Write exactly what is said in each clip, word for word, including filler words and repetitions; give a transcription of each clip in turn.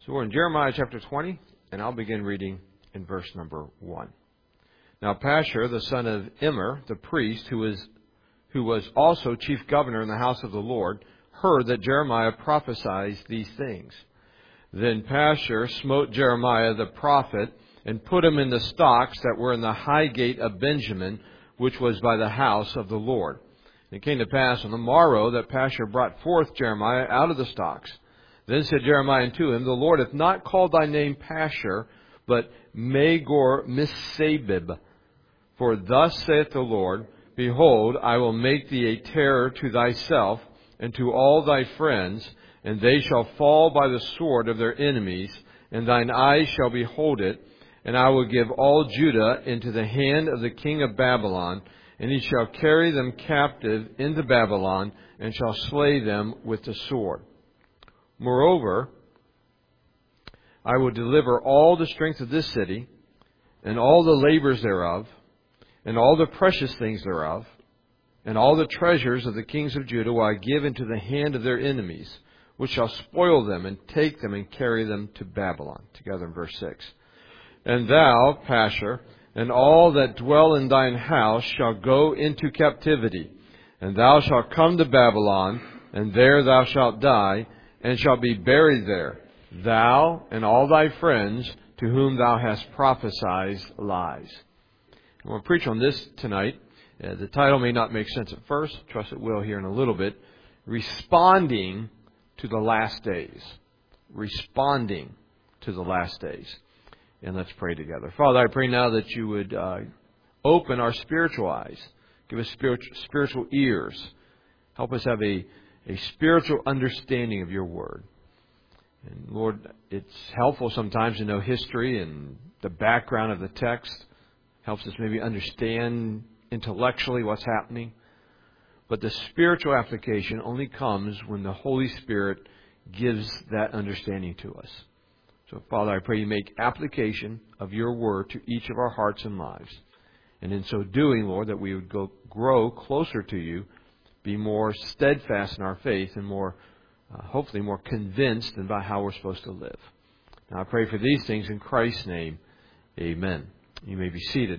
So we're in Jeremiah chapter twenty, and I'll begin reading in verse number one. Now Pashur, the son of Immer, the priest, who was, who was also chief governor in the house of the Lord, heard that Jeremiah prophesied these things. Then Pashur smote Jeremiah the prophet, and put him in the stocks that were in the high gate of Benjamin, which was by the house of the Lord. And it came to pass on the morrow that Pashur brought forth Jeremiah out of the stocks. Then said Jeremiah unto him, The Lord hath not called thy name Pashur, but Magor-Missabib. For thus saith the Lord, Behold, I will make thee a terror to thyself and to all thy friends, and they shall fall by the sword of their enemies, and thine eyes shall behold it. And I will give all Judah into the hand of the king of Babylon, and he shall carry them captive into Babylon, and shall slay them with the sword. Moreover, I will deliver all the strength of this city, and all the labors thereof, and all the precious things thereof, and all the treasures of the kings of Judah will I give into the hand of their enemies, which shall spoil them, and take them, and carry them to Babylon. Together in verse six. And thou, Pashur, and all that dwell in thine house shall go into captivity, and thou shalt come to Babylon, and there thou shalt die, and shalt be buried there, thou and all thy friends to whom thou hast prophesied lies. I'm going to preach on this tonight. Uh, the title may not make sense at first. Trust it will here in a little bit. Responding to the last days. Responding to the last days. And let's pray together. Father, I pray now that you would uh, open our spiritual eyes. Give us spiritual, spiritual ears. Help us have a A spiritual understanding of your word. And Lord, it's helpful sometimes to know history and the background of the text. Helps us maybe understand intellectually what's happening. But the spiritual application only comes when the Holy Spirit gives that understanding to us. So Father, I pray you make application of your word to each of our hearts and lives. And in so doing, Lord, that we would go grow closer to you, be more steadfast in our faith, and more, uh, hopefully more convinced about how we're supposed to live. Now I pray for these things in Christ's name. Amen. You may be seated.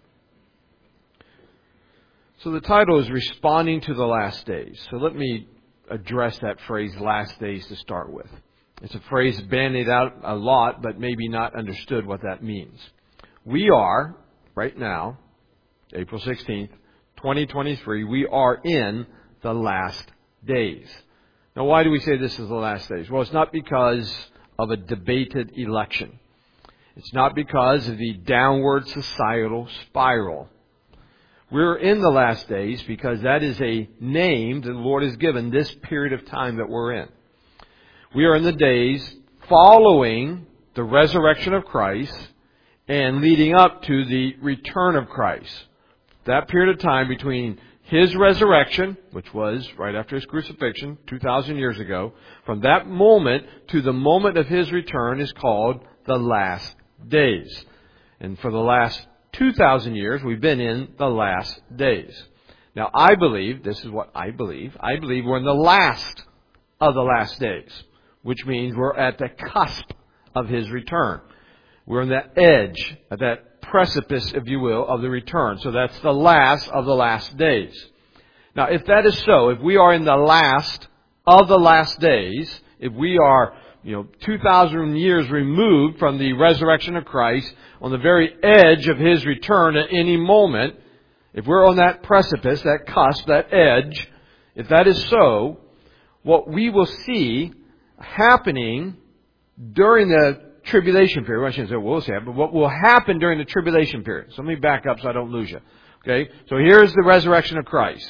So the title is Responding to the Last Days. So let me address that phrase, last days, to start with. It's a phrase bandied out a lot, but maybe not understood what that means. We are, right now, April sixteenth, twenty twenty-three, we are in the last days. Now, why do we say this is the last days? Well, it's not because of a debated election. It's not because of the downward societal spiral. We're in the last days because that is a name that the Lord has given this period of time that we're in. We are in the days following the resurrection of Christ and leading up to the return of Christ. That period of time between His resurrection, which was right after His crucifixion two thousand years ago, from that moment to the moment of His return is called the last days. And for the last two thousand years, we've been in the last days. Now, I believe, this is what I believe, I believe we're in the last of the last days, which means we're at the cusp of His return. We're on that edge, at that precipice, if you will, of the return. So that's the last of the last days. Now, if that is so, if we are in the last of the last days, if we are, you know, two thousand years removed from the resurrection of Christ, on the very edge of His return at any moment, if we're on that precipice, that cusp, that edge, if that is so, what we will see happening during the tribulation period. Well, I shouldn't say we'll see it, but what will happen during the tribulation period. So let me back up so I don't lose you. Okay? So here's the resurrection of Christ.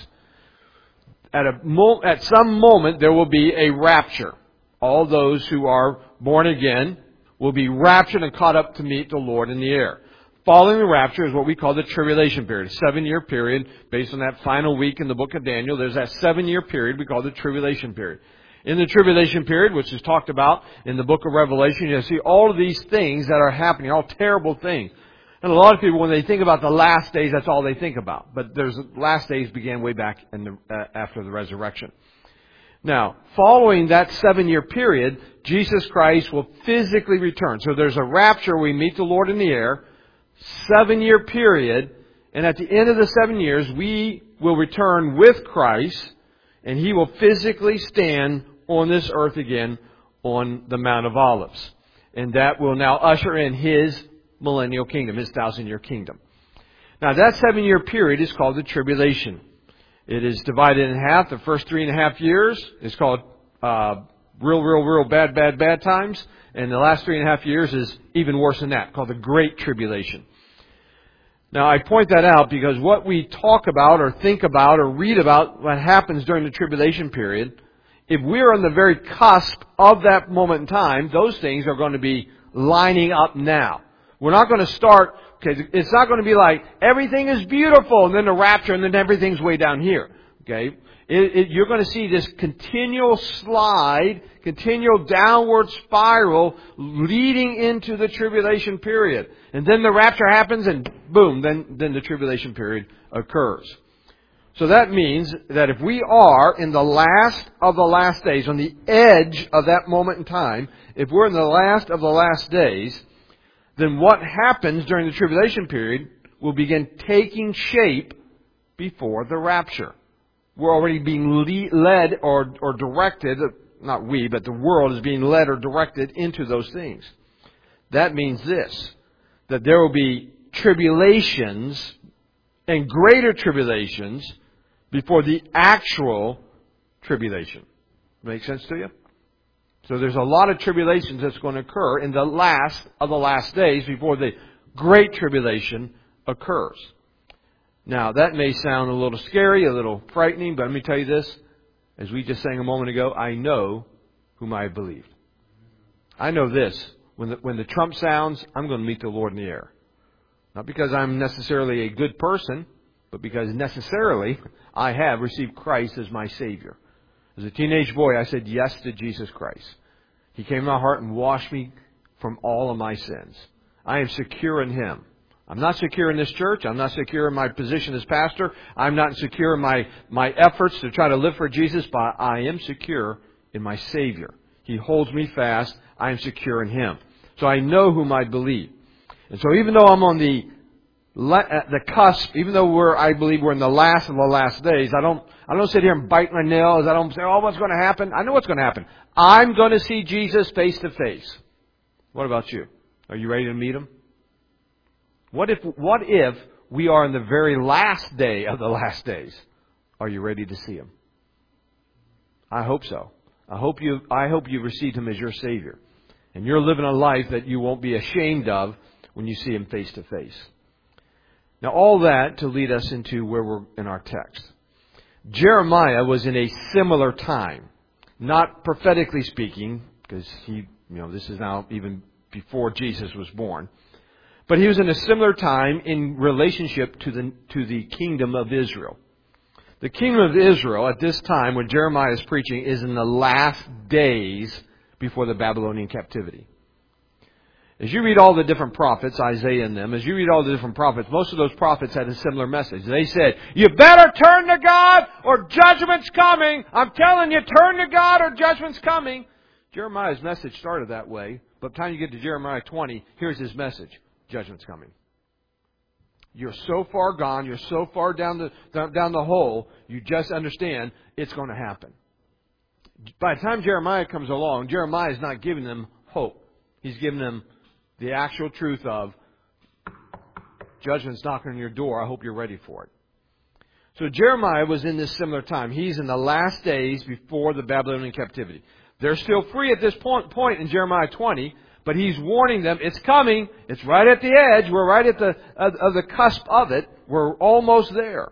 At a mo- at some moment there will be a rapture. All those who are born again will be raptured and caught up to meet the Lord in the air. Following the rapture is what we call the tribulation period, a seven-year period based on that final week in the book of Daniel. There's that seven-year period we call the tribulation period. In the tribulation period, which is talked about in the book of Revelation, you see all of these things that are happening, all terrible things. And a lot of people, when they think about the last days, that's all they think about. But there's last days began way back in the, uh, after the resurrection. Now, following that seven-year period, Jesus Christ will physically return. So there's a rapture, we meet the Lord in the air, seven-year period, and at the end of the seven years, we will return with Christ, and He will physically stand on this earth again on the Mount of Olives. And that will now usher in His millennial kingdom, His thousand-year kingdom. Now, that seven-year period is called the tribulation. It is divided in half. The first three and a half years is called uh, real, real, real bad, bad, bad times. And the last three and a half years is even worse than that, called the Great Tribulation. Now, I point that out because what we talk about or think about or read about what happens during the tribulation period, if we're on the very cusp of that moment in time, those things are going to be lining up now. We're not going to start, okay, it's not going to be like everything is beautiful and then the rapture and then everything's way down here. Okay? It, it, you're going to see this continual slide, continual downward spiral leading into the tribulation period. And then the rapture happens and boom, then, then the tribulation period occurs. So that means that if we are in the last of the last days, on the edge of that moment in time, if we're in the last of the last days, then what happens during the tribulation period will begin taking shape before the rapture. We're already being led or, or directed, not we, but the world is being led or directed into those things. That means this, that there will be tribulations and greater tribulations before the actual tribulation. Make sense to you? So there's a lot of tribulations that's going to occur in the last of the last days before the great tribulation occurs. Now, that may sound a little scary, a little frightening, but let me tell you this. As we just sang a moment ago, I know whom I have believed. I know this. When the, when the trump sounds, I'm going to meet the Lord in the air. Not because I'm necessarily a good person, but because necessarily I have received Christ as my Savior. As a teenage boy, I said yes to Jesus Christ. He came in my heart and washed me from all of my sins. I am secure in Him. I'm not secure in this church. I'm not secure in my position as pastor. I'm not secure in my, my efforts to try to live for Jesus, but I am secure in my Savior. He holds me fast. I am secure in Him. So I know whom I believe. And so even though I'm on the at the cusp, even though we're, I believe we're in the last of the last days, I don't, I don't sit here and bite my nails. I don't say, oh, what's going to happen? I know what's going to happen. I'm going to see Jesus face to face. What about you? Are you ready to meet Him? What if, what if we are in the very last day of the last days? Are you ready to see Him? I hope so. I hope you, I hope you received Him as your Savior. And you're living a life that you won't be ashamed of when you see Him face to face. Now, all that to lead us into where we're in our text. Jeremiah was in a similar time. Not prophetically speaking, because he, you know, this is now even before Jesus was born. But he was in a similar time in relationship to the, to the kingdom of Israel. The kingdom of Israel at this time when Jeremiah is preaching is in the last days before the Babylonian captivity. As you read all the different prophets, Isaiah and them, as you read all the different prophets, most of those prophets had a similar message. They said, you better turn to God or judgment's coming. I'm telling you, turn to God or judgment's coming. Jeremiah's message started that way. But by the time you get to Jeremiah twenty, here's his message. Judgment's coming. You're so far gone. You're so far down the, down the hole. You just understand it's going to happen. By the time Jeremiah comes along, Jeremiah is not giving them hope. He's giving them the actual truth of judgment's knocking on your door. I hope you're ready for it. So Jeremiah was in this similar time. He's in the last days before the Babylonian captivity. They're still free at this point, point in Jeremiah twenty, but he's warning them, it's coming. It's right at the edge. We're right at the of, of the cusp of it. We're almost there.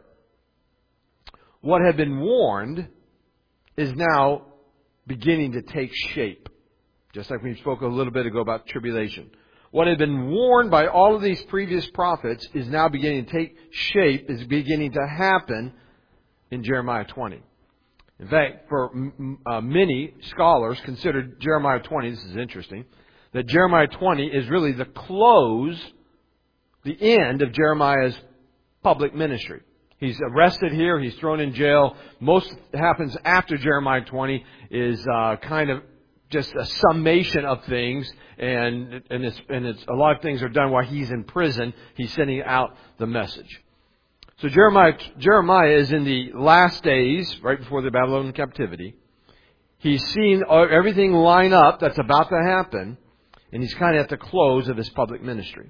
What had been warned is now beginning to take shape. Just like we spoke a little bit ago about tribulation. What had been warned by all of these previous prophets is now beginning to take shape, is beginning to happen in Jeremiah twenty. In fact, for uh, many scholars consider Jeremiah twenty, this is interesting, that Jeremiah twenty is really the close, the end of Jeremiah's public ministry. He's arrested here. He's thrown in jail. Most happens after Jeremiah twenty is uh, kind of just a summation of things, and and it's and it's a lot of things are done while he's in prison. He's sending out the message. So Jeremiah Jeremiah is in the last days, right before the Babylonian captivity. He's seen everything line up that's about to happen, and he's kind of at the close of his public ministry.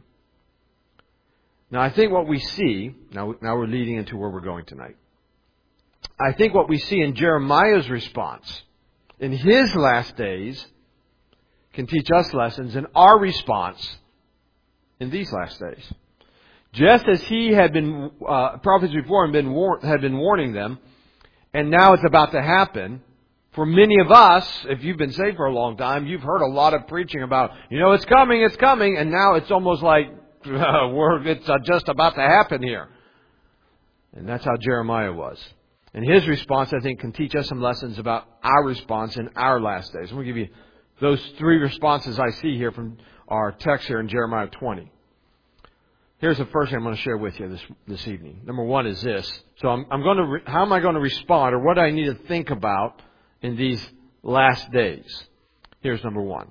Now, I think what we see, now, now we're leading into where we're going tonight. I think what we see in Jeremiah's response in his last days can teach us lessons in our response in these last days. Just as he had been, uh, prophets before him been war- had been warning them, and now it's about to happen. For many of us, if you've been saved for a long time, you've heard a lot of preaching about, you know, it's coming, it's coming, and now it's almost like, Uh, we're, it's uh, just about to happen here. And that's how Jeremiah was. And his response, I think, can teach us some lessons about our response in our last days. I'm going to give you those three responses I see here from our text here in Jeremiah twenty. Here's the first thing I'm going to share with you this this evening. Number one is this. So I'm, I'm going to. Re- how am I going to respond, or what do I need to think about in these last days? Here's number one.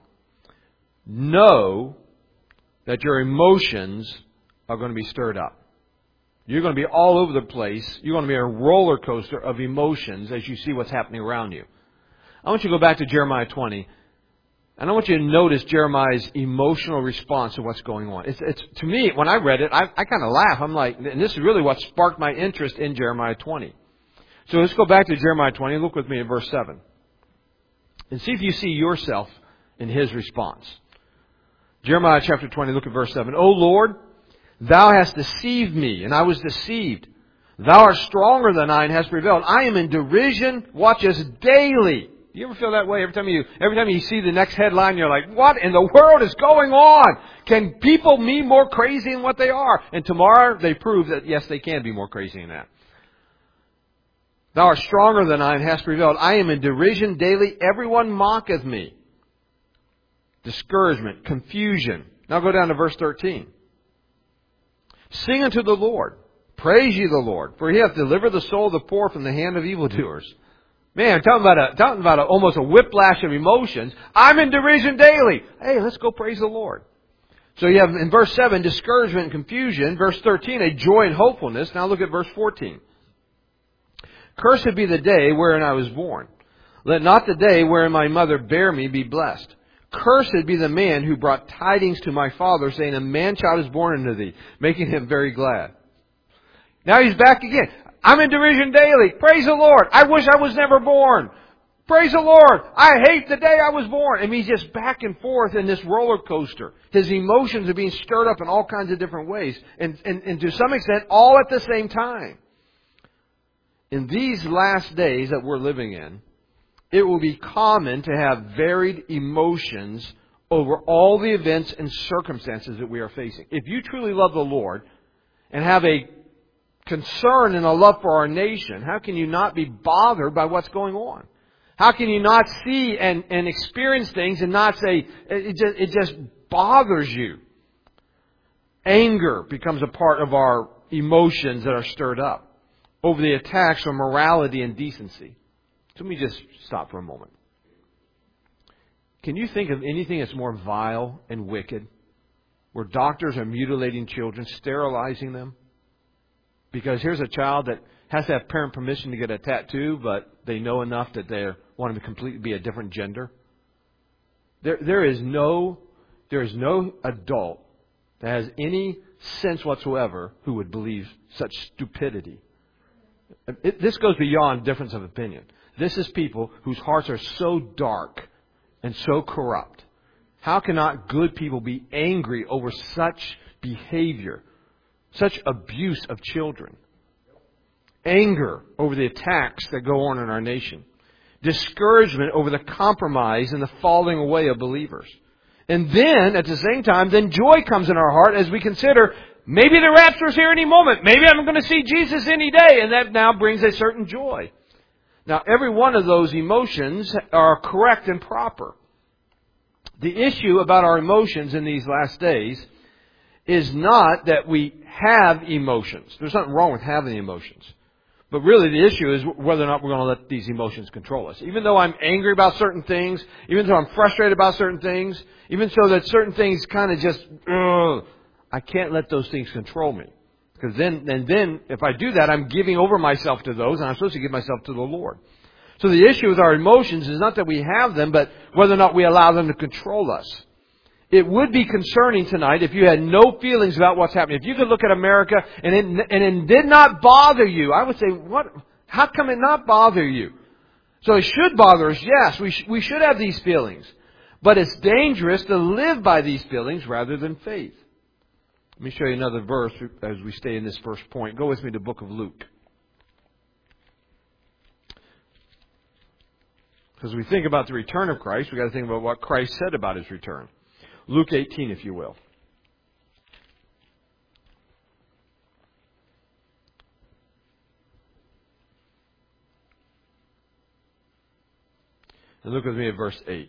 Know that your emotions are going to be stirred up. You're going to be all over the place. You're going to be a roller coaster of emotions as you see what's happening around you. I want you to go back to Jeremiah twenty, and I want you to notice Jeremiah's emotional response to what's going on. It's, it's to me, when I read it, I, I kind of laugh. I'm like, and this is really what sparked my interest in Jeremiah twenty. So let's go back to Jeremiah twenty and look with me at verse seven. And see if you see yourself in his response. Jeremiah chapter twenty, look at verse seven. O Lord, Thou hast deceived me, and I was deceived. Thou art stronger than I, and hast prevailed. I am in derision, watch us daily. Do you ever feel that way? Every time you, every time you see the next headline, you're like, what in the world is going on? Can people be more crazy than what they are? And tomorrow they prove that, yes, they can be more crazy than that. Thou art stronger than I, and hast prevailed. I am in derision daily. Everyone mocketh me. Discouragement, confusion. Now go down to verse thirteen. Sing unto the Lord. Praise ye the Lord. For he hath delivered the soul of the poor from the hand of evildoers. Man, talking about a, talking about a, almost a whiplash of emotions. I'm in derision daily. Hey, let's go praise the Lord. So you have in verse seven, discouragement and confusion. Verse thirteen, a joy and hopefulness. Now look at verse fourteen. Cursed be the day wherein I was born. Let not the day wherein my mother bare me be blessed. Cursed be the man who brought tidings to my father, saying, a man-child is born unto thee, making him very glad. Now he's back again. I'm in derision daily. Praise the Lord. I wish I was never born. Praise the Lord. I hate the day I was born. And he's just back and forth in this roller coaster. His emotions are being stirred up in all kinds of different ways. And, and, and to some extent, all at the same time. In these last days that we're living in, it will be common to have varied emotions over all the events and circumstances that we are facing. If you truly love the Lord and have a concern and a love for our nation, how can you not be bothered by what's going on? How can you not see and, and experience things and not say, it just, it just bothers you? Anger becomes a part of our emotions that are stirred up over the attacks on morality and decency. So let me just stop for a moment. Can you think of anything that's more vile and wicked? Where doctors are mutilating children, sterilizing them? Because here's a child that has to have parent permission to get a tattoo, but they know enough that they want him to completely be a different gender. There, there is no, there is no adult that has any sense whatsoever who would believe such stupidity. It, this goes beyond difference of opinion. This is people whose hearts are so dark and so corrupt. How cannot good people be angry over such behavior, such abuse of children? Anger over the attacks that go on in our nation. Discouragement over the compromise and the falling away of believers. And then, at the same time, then joy comes in our heart as we consider, maybe the rapture is here any moment. Maybe I'm going to see Jesus any day. And that now brings a certain joy. Now, every one of those emotions are correct and proper. The issue about our emotions in these last days is not that we have emotions. There's nothing wrong with having the emotions. But really the issue is whether or not we're going to let these emotions control us. Even though I'm angry about certain things, even though I'm frustrated about certain things, even so that certain things kind of just, ugh, I can't let those things control me. Because then, and then if I do that, I'm giving over myself to those, and I'm supposed to give myself to the Lord. So the issue with our emotions is not that we have them, but whether or not we allow them to control us. It would be concerning tonight if you had no feelings about what's happening. If you could look at America and it, and it did not bother you, I would say, what? How come it not bother you? So it should bother us, yes. We, sh- we should have these feelings. But it's dangerous to live by these feelings rather than faith. Let me show you another verse as we stay in this first point. Go with me to the book of Luke. Because we think about the return of Christ, we've got to think about what Christ said about His return. Luke eighteen, if you will. And look with me at verse eight.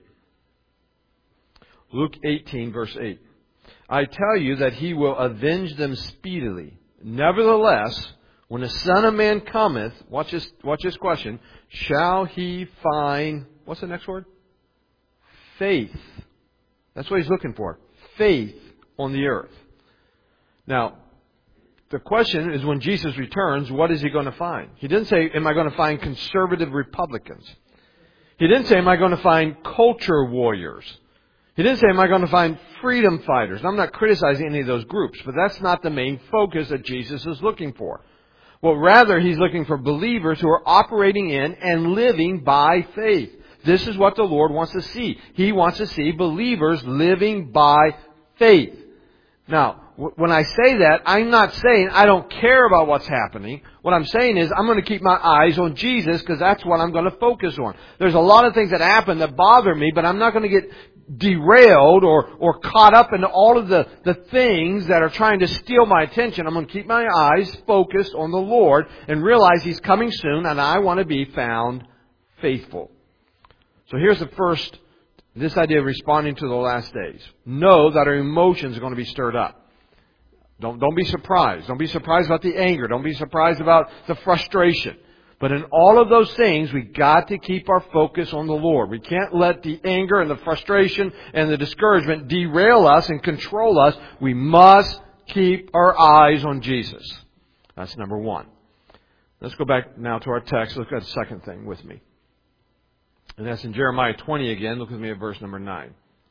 Luke eighteen, verse eight. I tell you that He will avenge them speedily. Nevertheless, when the Son of Man cometh, watch this, watch this question, shall He find, what's the next word? Faith. That's what He's looking for. Faith on the earth. Now, the question is when Jesus returns, what is He going to find? He didn't say, am I going to find conservative Republicans? He didn't say, am I going to find culture warriors? He didn't say, am I going to find freedom fighters? I'm not criticizing any of those groups, but that's not the main focus that Jesus is looking for. Well, rather, He's looking for believers who are operating in and living by faith. This is what the Lord wants to see. He wants to see believers living by faith. Now, when I say that, I'm not saying I don't care about what's happening. What I'm saying is I'm going to keep my eyes on Jesus because that's what I'm going to focus on. There's a lot of things that happen that bother me, but I'm not going to get derailed or, or caught up in all of the, the things that are trying to steal my attention. I'm going to keep my eyes focused on the Lord and realize He's coming soon and I want to be found faithful. So here's the first, this idea of responding to the last days. Know that our emotions are going to be stirred up. Don't, don't be surprised. Don't be surprised about the anger. Don't be surprised about the frustration. But in all of those things, we've got to keep our focus on the Lord. We can't let the anger and the frustration and the discouragement derail us and control us. We must keep our eyes on Jesus. That's number one. Let's go back now to our text. Look at the second thing with me. And that's in Jeremiah twenty again. Look with me at verse number nine.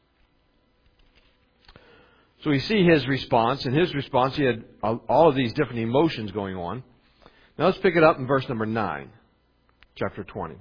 So we see his response. In his response, he had all of these different emotions going on. Now let's pick it up in verse number nine, chapter twenty.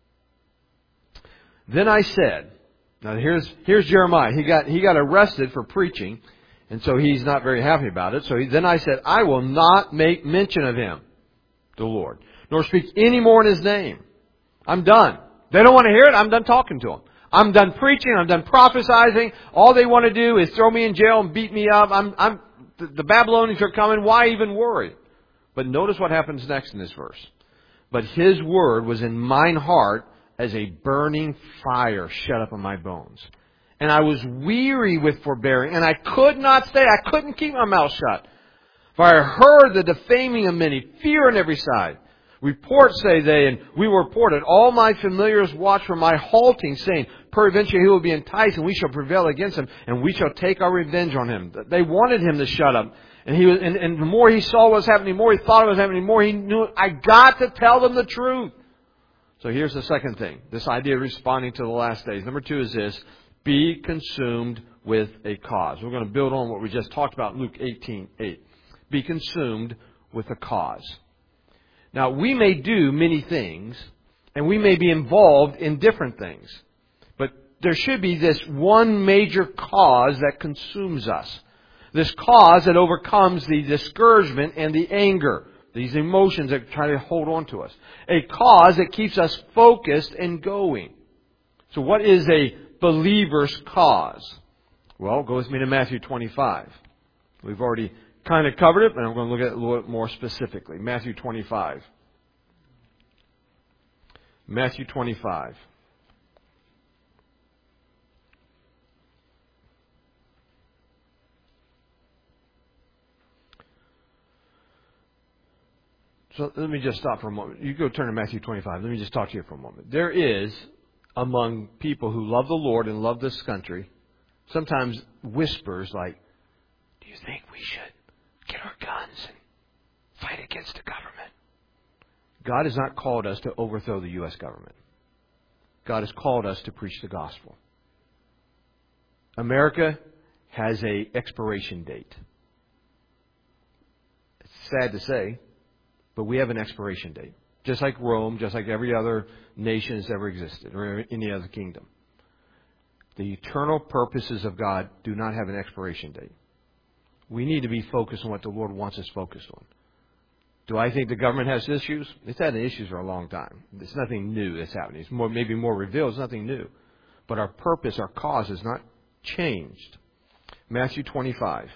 Then I said, now here's here's Jeremiah. He got he got arrested for preaching, and so he's not very happy about it. So he, then I said, I will not make mention of him, the Lord, nor speak any more in his name. I'm done. They don't want to hear it. I'm done talking to them. I'm done preaching. I'm done prophesying. All they want to do is throw me in jail and beat me up. I'm, I'm, the, the Babylonians are coming. Why even worry? But notice what happens next in this verse. But His word was in mine heart as a burning fire shut up in my bones. And I was weary with forbearing, and I could not stay. I couldn't keep my mouth shut. For I heard the defaming of many, fear on every side. Report, say they, and we were reported. All my familiars watch for my halting, saying, peradventure he will be enticed, and we shall prevail against him, and we shall take our revenge on him. They wanted him to shut up. And he was, and, and the more he saw what was happening, the more he thought it was happening, the more he knew, I got to tell them the truth. So here's the second thing. This idea of responding to the last days. Number two is this. Be consumed with a cause. We're going to build on what we just talked about in Luke eighteen eight. Be consumed with a cause. Now, we may do many things, and we may be involved in different things. But there should be this one major cause that consumes us. This cause that overcomes the discouragement and the anger. These emotions that try to hold on to us. A cause that keeps us focused and going. So what is a believer's cause? Well, go with me to Matthew twenty-five. We've already kind of covered it, but I'm going to look at it a little bit more specifically. Matthew twenty-five. Matthew twenty-five. So let me just stop for a moment. You go turn to Matthew twenty-five. Let me just talk to you for a moment. There is, among people who love the Lord and love this country, sometimes whispers like, do you think we should get our guns and fight against the government? God has not called us to overthrow the U S government. God has called us to preach the gospel. America has a expiration date. It's sad to say, but we have an expiration date. Just like Rome, just like every other nation that's ever existed, or any other kingdom. The eternal purposes of God do not have an expiration date. We need to be focused on what the Lord wants us focused on. Do I think the government has issues? It's had issues for a long time. It's nothing new that's happening. It's more, maybe more revealed. It's nothing new. But our purpose, our cause has not changed. Matthew twenty-five.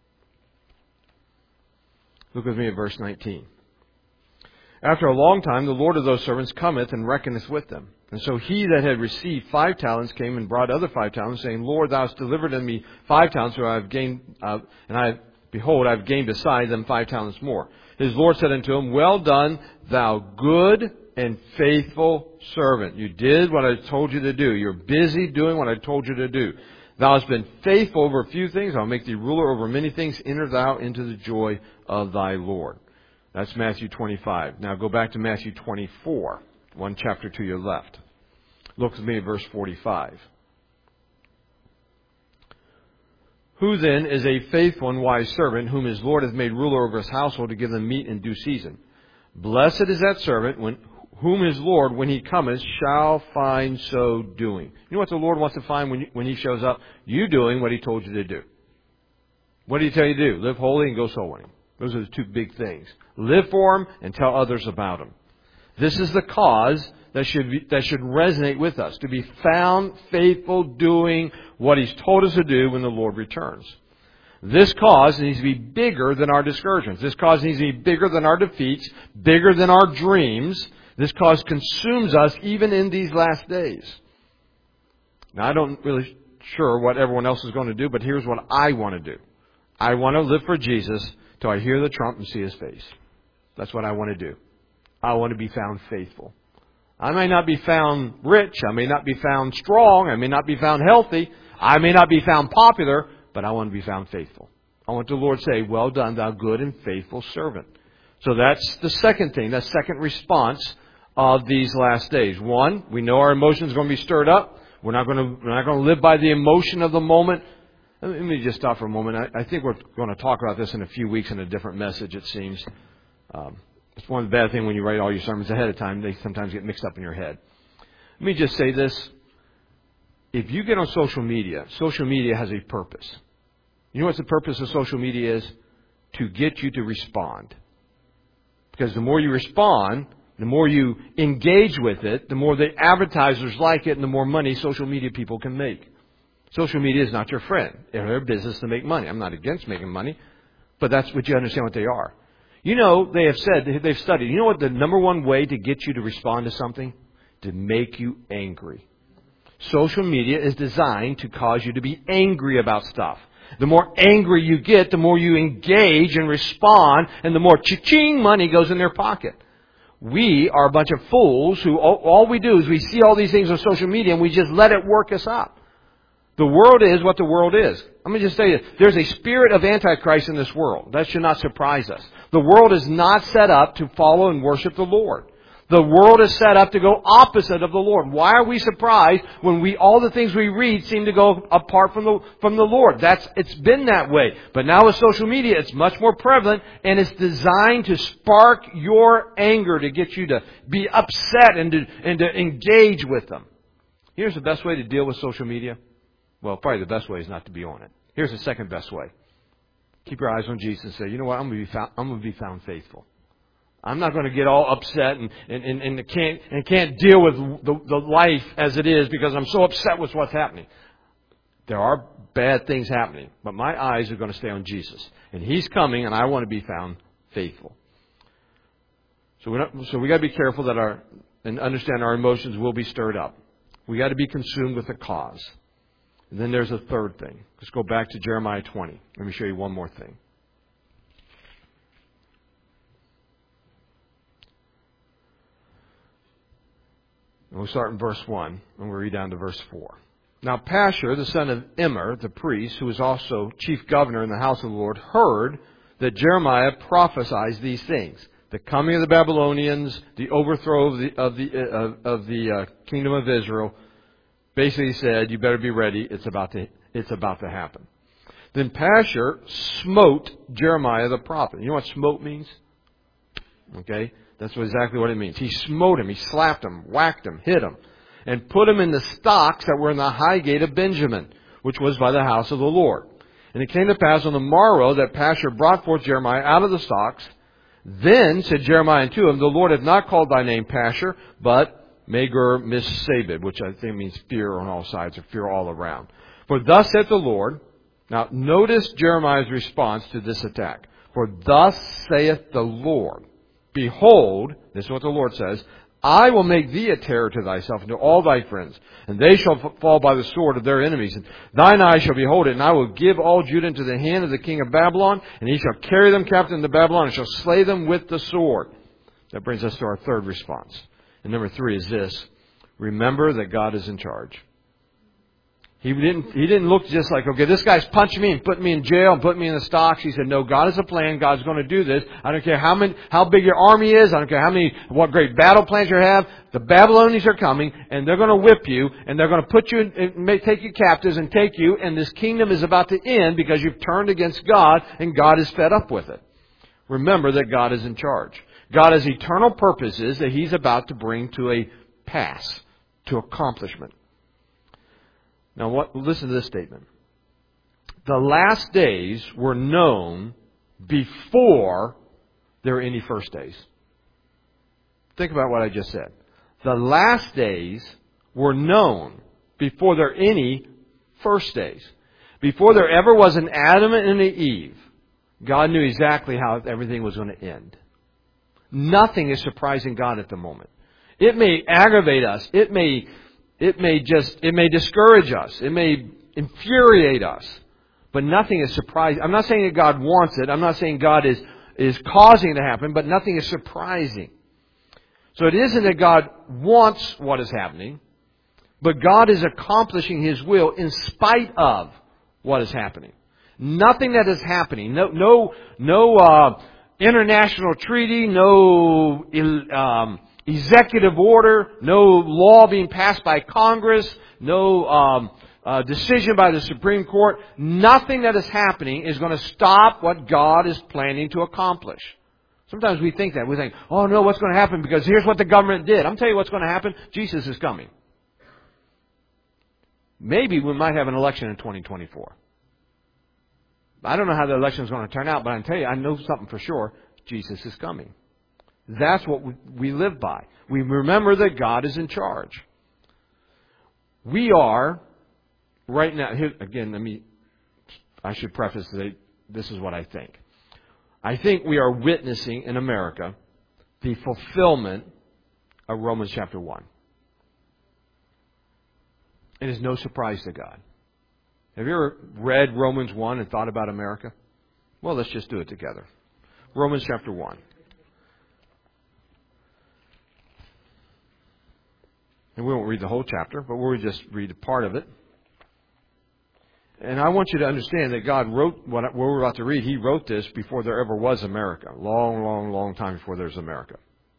Look with me at verse nineteen. After a long time, the Lord of those servants cometh and reckoneth with them. And so he that had received five talents came and brought other five talents, saying, Lord, thou hast delivered unto me five talents, so I have gained, uh, and I, behold, I have gained beside them five talents more. His Lord said unto him, Well done, thou good and faithful servant. You did what I told you to do. You're busy doing what I told you to do. Thou hast been faithful over a few things. I'll make thee ruler over many things. Enter thou into the joy of thy Lord. That's Matthew twenty-five. Now go back to Matthew twenty-four, one chapter to your left. Look with me at verse forty-five. Who then is a faithful and wise servant, whom his Lord hath made ruler over his household to give them meat in due season? Blessed is that servant, when, whom his Lord, when he cometh, shall find so doing. You know what the Lord wants to find when, you, when he shows up? You doing what he told you to do. What did he tell you to do? Live holy and go soul winning. Those are the two big things. Live for him and tell others about him. This is the cause that should be, that should resonate with us. To be found faithful doing what he's told us to do when the Lord returns. This cause needs to be bigger than our discouragements. This cause needs to be bigger than our defeats, bigger than our dreams. This cause consumes us even in these last days. Now, I don't really sure what everyone else is going to do, but here's what I want to do. I want to live for Jesus till I hear the trump and see his face. That's what I want to do. I want to be found faithful. I may not be found rich. I may not be found strong. I may not be found healthy. I may not be found popular, but I want to be found faithful. I want the Lord to say, Well done, thou good and faithful servant. So that's the second thing, the second response of these last days. One, we know our emotions are going to be stirred up. We're not going to, we're not going to live by the emotion of the moment. Let me just stop for a moment. I, I think we're going to talk about this in a few weeks in a different message, it seems. Um, it's one of the bad things when you write all your sermons ahead of time. They sometimes get mixed up in your head. Let me just say this. If you get on social media, social media has a purpose. You know what the purpose of social media is? To get you to respond. Because the more you respond, the more you engage with it, the more the advertisers like it, and the more money social media people can make. Social media is not your friend. They're their business to make money. I'm not against making money, but that's what you understand what they are. You know, they have said, they've studied, you know what the number one way to get you to respond to something? To make you angry. Social media is designed to cause you to be angry about stuff. The more angry you get, the more you engage and respond, and the more cha-ching money goes in their pocket. We are a bunch of fools who, all we do is we see all these things on social media and we just let it work us up. The world is what the world is. Let me just say this. There's a spirit of Antichrist in this world. That should not surprise us. The world is not set up to follow and worship the Lord. The world is set up to go opposite of the Lord. Why are we surprised when we all the things we read seem to go apart from the from the Lord? That's it's been that way. But now with social media, it's much more prevalent, and it's designed to spark your anger, to get you to be upset and to and to engage with them. Here's the best way to deal with social media. Well, probably the best way is not to be on it. Here's the second best way. Keep your eyes on Jesus and say, you know what, I'm going to be found, I'm going to be found faithful. I'm not going to get all upset and, and, and, and can't and can't deal with the, the life as it is because I'm so upset with what's happening. There are bad things happening, but my eyes are going to stay on Jesus. And He's coming, and I want to be found faithful. So we don't, so we got to be careful that our and understand our emotions will be stirred up. We got to be consumed with the cause. And then there's a third thing. Let's go back to Jeremiah twenty. Let me show you one more thing. We'll start in verse one, and we'll read down to verse four. Now Pashur, the son of Immer, the priest, who was also chief governor in the house of the Lord, heard that Jeremiah prophesied these things: the coming of the Babylonians, the overthrow of the of the uh, of the uh, kingdom of Israel. Basically said, you better be ready. It's about to it's about to happen. Then Pashur smote Jeremiah the prophet. You know what smote means? Okay, that's exactly what it means. He smote him. He slapped him, whacked him, hit him, and put him in the stocks that were in the high gate of Benjamin, which was by the house of the Lord. And it came to pass on the morrow that Pashur brought forth Jeremiah out of the stocks. Then said Jeremiah unto him, the Lord hath not called thy name Pashur, but Magur Missabib, which I think means fear on all sides, or fear all around. For thus saith the Lord. Now notice Jeremiah's response to this attack. For thus saith the Lord, behold, this is what the Lord says, I will make thee a terror to thyself and to all thy friends, and they shall fall by the sword of their enemies. And thine eyes shall behold it, and I will give all Judah into the hand of the king of Babylon, and he shall carry them captive into Babylon, and shall slay them with the sword. That brings us to our third response. And number three is this: remember that God is in charge. He didn't, he didn't look just like, okay, this guy's punching me and putting me in jail and putting me in the stocks. He said, no, God has a plan. God's going to do this. I don't care how many, how big your army is. I don't care how many, what great battle plans you have. The Babylonians are coming, and they're going to whip you, and they're going to put you, in, take you captives and take you, and this kingdom is about to end because you've turned against God, and God is fed up with it. Remember that God is in charge. God has eternal purposes that He's about to bring to a pass, to accomplishment. Now, what, listen to this statement. The last days were known before there were any first days. Think about what I just said. The last days were known before there were any first days. Before there ever was an Adam and an Eve, God knew exactly how everything was going to end. Nothing is surprising God at the moment. It may aggravate us. It may... It may just, it may discourage us. It may infuriate us. But nothing is surprising. I'm not saying that God wants it. I'm not saying God is, is causing it to happen, but nothing is surprising. So it isn't that God wants what is happening, but God is accomplishing His will in spite of what is happening. Nothing that is happening, no, no, no, uh, international treaty, no, um, executive order, no law being passed by Congress, no um, uh, decision by the Supreme Court. Nothing that is happening is going to stop what God is planning to accomplish. Sometimes we think that. We think, oh no, what's going to happen? Because here's what the government did. I'm telling you what's going to happen. Jesus is coming. Maybe we might have an election in twenty twenty-four. I don't know how the election is going to turn out, but I can tell you, I know something for sure. Jesus is coming. That's what we live by. We remember that God is in charge. We are, right now, here, again, let me, I should preface that this is what I think. I think we are witnessing in America the fulfillment of Romans chapter one. It is no surprise to God. Have you ever read Romans one and thought about America? Well, let's just do it together. Romans chapter one. And we won't read the whole chapter, but we'll just read a part of it. And I want you to understand that God wrote what we're about to read. He wrote this before there ever was America. Long, long, long time before there's America.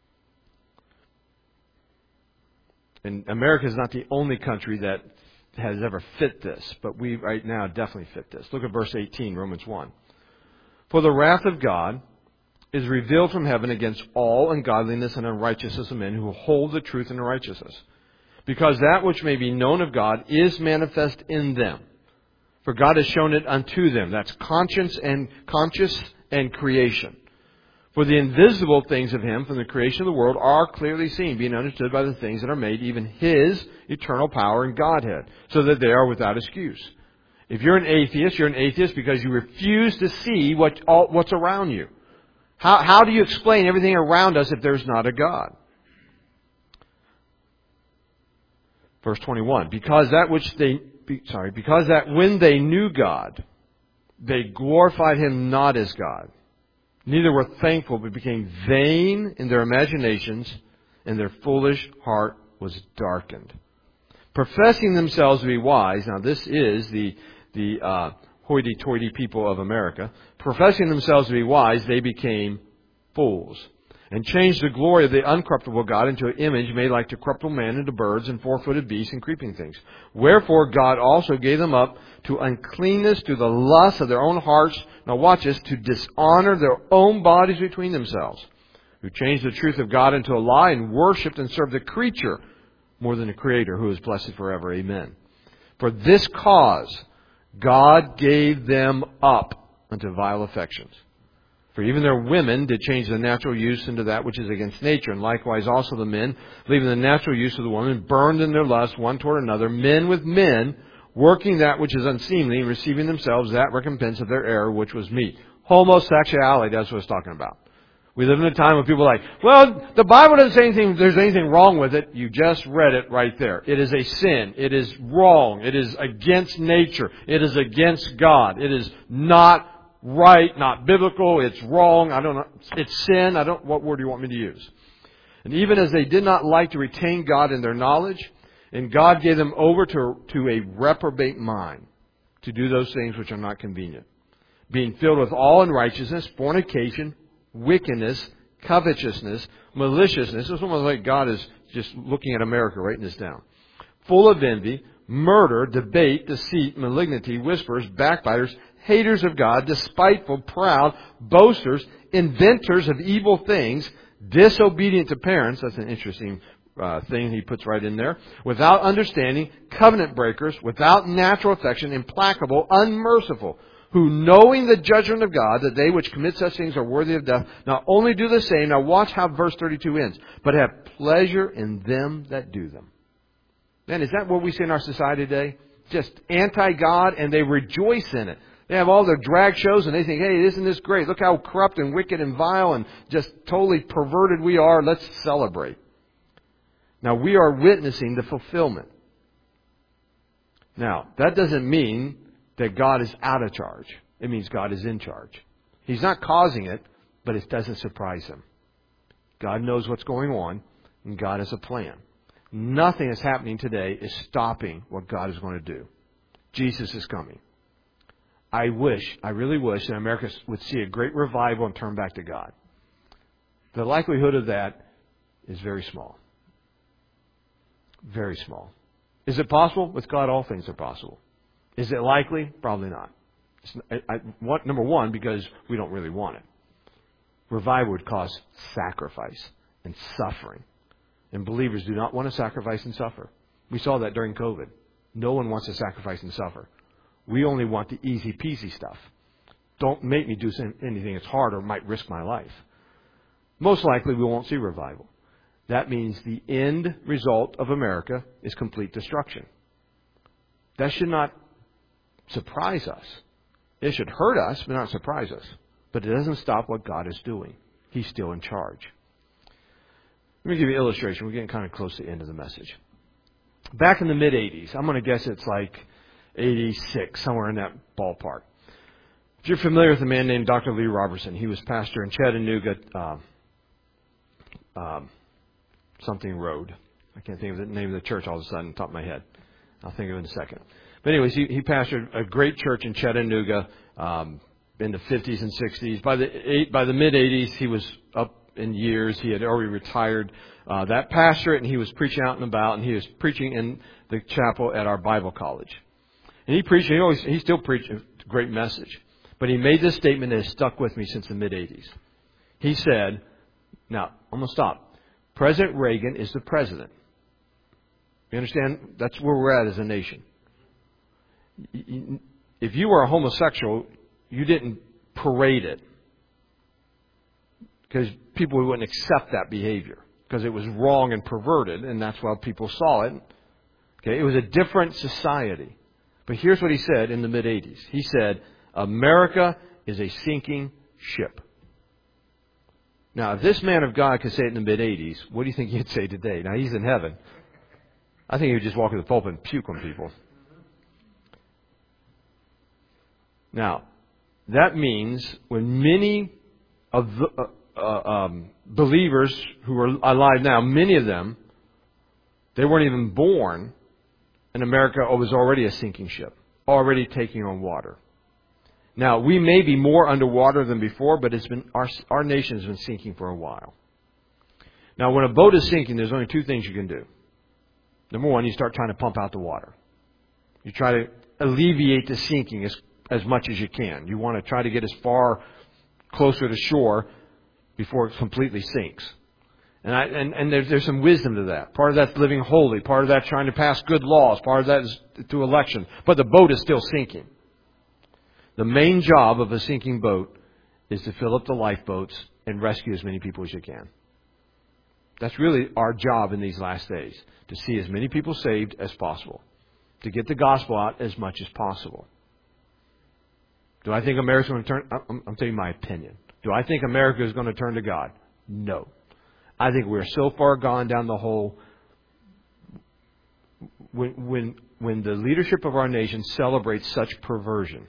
And America is not the only country that has ever fit this, but we right now definitely fit this. Look at verse eighteen, Romans one. For the wrath of God is revealed from heaven against all ungodliness and unrighteousness of men who hold the truth in righteousness. Because that which may be known of God is manifest in them. For God has shown it unto them. That's conscience and conscious and creation. For the invisible things of Him from the creation of the world are clearly seen, being understood by the things that are made, even His eternal power and Godhead, so that they are without excuse. If you're an atheist, you're an atheist because you refuse to see what all, what's around you. How, how do you explain everything around us if there's not a God? Verse twenty-one, because that which they, sorry, because that when they knew God, they glorified Him not as God. Neither were thankful, but became vain in their imaginations, and their foolish heart was darkened. Professing themselves to be wise, now this is the, the uh, hoity-toity people of America. Professing themselves to be wise, they became fools, and changed the glory of the uncorruptible God into an image made like to corruptible man, and to birds, and four-footed beasts, and creeping things. Wherefore God also gave them up to uncleanness, to the lust of their own hearts. Now watch this, to dishonor their own bodies between themselves, who changed the truth of God into a lie, and worshipped and served the creature more than the Creator, who is blessed forever. Amen. For this cause God gave them up unto vile affections. For even their women did change the natural use into that which is against nature. And likewise also the men, leaving the natural use of the woman, burned in their lust one toward another, men with men, working that which is unseemly, and receiving themselves that recompense of their error which was meet. Homosexuality, that's what it's talking about. We live in a time when people are like, well, the Bible doesn't say anything, there's anything wrong with it. You just read it right there. It is a sin. It is wrong. It is against nature. It is against God. It is not right, not biblical. It's wrong. I don't know. It's sin. I don't, what word do you want me to use? And even as they did not like to retain God in their knowledge, and God gave them over to, to a reprobate mind to do those things which are not convenient, being filled with all unrighteousness, fornication, wickedness, covetousness, maliciousness. This is almost like God is just looking at America, writing this down. Full of envy, murder, debate, deceit, malignity, whisperers, backbiters, haters of God, despiteful, proud, boasters, inventors of evil things, disobedient to parents. That's an interesting uh, thing he puts right in there. Without understanding, covenant breakers, without natural affection, implacable, unmerciful, who knowing the judgment of God, that they which commit such things are worthy of death, not only do the same, now watch how verse thirty-two ends, but have pleasure in them that do them. Man, is that what we see in our society today? Just anti-God, and they rejoice in it. They have all their drag shows, and they think, hey, isn't this great? Look how corrupt and wicked and vile and just totally perverted we are. Let's celebrate. Now, we are witnessing the fulfillment. Now, that doesn't mean that God is out of charge. It means God is in charge. He's not causing it, but it doesn't surprise Him. God knows what's going on, and God has a plan. Nothing that's happening today is stopping what God is going to do. Jesus is coming. I wish, I really wish that America would see a great revival and turn back to God. The likelihood of that is very small. Very small. Is it possible? With God, all things are possible. Is it likely? Probably not. It's, I, I, what, number one, because we don't really want it. Revival would cause sacrifice and suffering. And believers do not want to sacrifice and suffer. We saw that during COVID. No one wants to sacrifice and suffer. We only want the easy peasy stuff. Don't make me do anything that's hard or might risk my life. Most likely we won't see revival. That means the end result of America is complete destruction. That should not surprise us. It should hurt us, but not surprise us. But it doesn't stop what God is doing. He's still in charge. Let me give you an illustration. We're getting kind of close to the end of the message. Back in the mid-eighties, I'm going to guess it's like eighty-six, somewhere in that ballpark. If you're familiar with a man named Doctor Lee Robertson, he was pastor in Chattanooga, uh, um, something road. I can't think of the name of the church all of a sudden on top of my head. I'll think of it in a second. But anyways, he, he pastored a great church in Chattanooga um, in the fifties and sixties. By the eight, by the mid-eighties, he was up in years. He had already retired uh, that pastorate, and he was preaching out and about, and he was preaching in the chapel at our Bible college. And he preached, he always, he still preached a great message. But he made this statement that has stuck with me since the mid-eighties. He said, now, I'm going to stop. President Reagan is the president. You understand? That's where we're at as a nation. If you were a homosexual, you didn't parade it. Because people wouldn't accept that behavior. Because it was wrong and perverted, and that's why people saw it. Okay, it was a different society. But here's what he said in the mid-eighties. He said, America is a sinking ship. Now, if this man of God could say it in the mid-eighties, what do you think he'd say today? Now, he's in heaven. I think he would just walk in the pulpit and puke on people. Now, that means when many of the uh, uh, um, believers who are alive now, many of them They weren't even born, and America was already a sinking ship, already taking on water. Now, we may be more underwater than before, but it's been our, our nation has been sinking for a while. Now, when a boat is sinking, there's only two things you can do. Number one, you start trying to pump out the water. You try to alleviate the sinking as, as much as you can. You want to try to get as far closer to shore before it completely sinks. And, I, and, and there's, there's some wisdom to that. Part of that's living holy. Part of that's trying to pass good laws. Part of that is through election. But the boat is still sinking. The main job of a sinking boat is to fill up the lifeboats and rescue as many people as you can. That's really our job in these last days, to see as many people saved as possible, to get the gospel out as much as possible. Do I think America's going to turn? I'm, I'm telling you my opinion. Do I think America is going to turn to God? No. I think we're so far gone down the hole. When, when, when the leadership of our nation celebrates such perversion,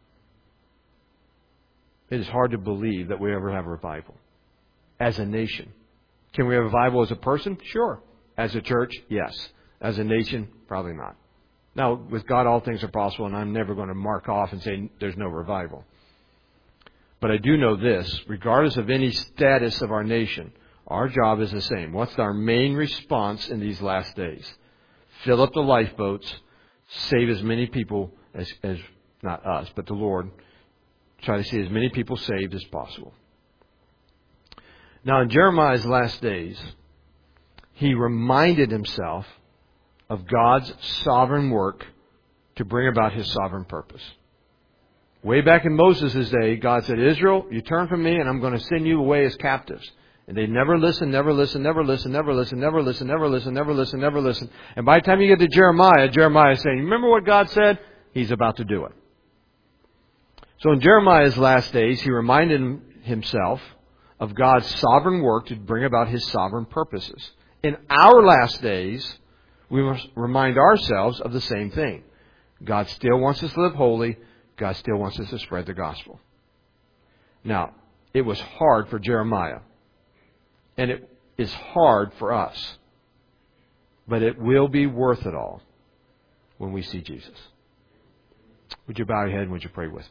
it is hard to believe that we ever have a revival as a nation. Can we have a revival as a person? Sure. As a church? Yes. As a nation? Probably not. Now, with God, all things are possible, and I'm never going to mark off and say there's no revival. But I do know this, regardless of any status of our nation, our job is the same. What's our main response in these last days? Fill up the lifeboats, save as many people as, as not us, but the Lord. Try to see as many people saved as possible. Now, in Jeremiah's last days, he reminded himself of God's sovereign work to bring about His sovereign purpose. Way back in Moses' day, God said, Israel, you turn from me and I'm going to send you away as captives. And they never listen, never listen, never listen, never listen, never listen, never listen, never listen, never listen. And by the time you get to Jeremiah, Jeremiah is saying, remember what God said? He's about to do it. So in Jeremiah's last days, he reminded himself of God's sovereign work to bring about His sovereign purposes. In our last days, we must remind ourselves of the same thing. God still wants us to live holy. God still wants us to spread the gospel. Now, it was hard for Jeremiah. And it is hard for us. But it will be worth it all when we see Jesus. Would you bow your head and would you pray with me?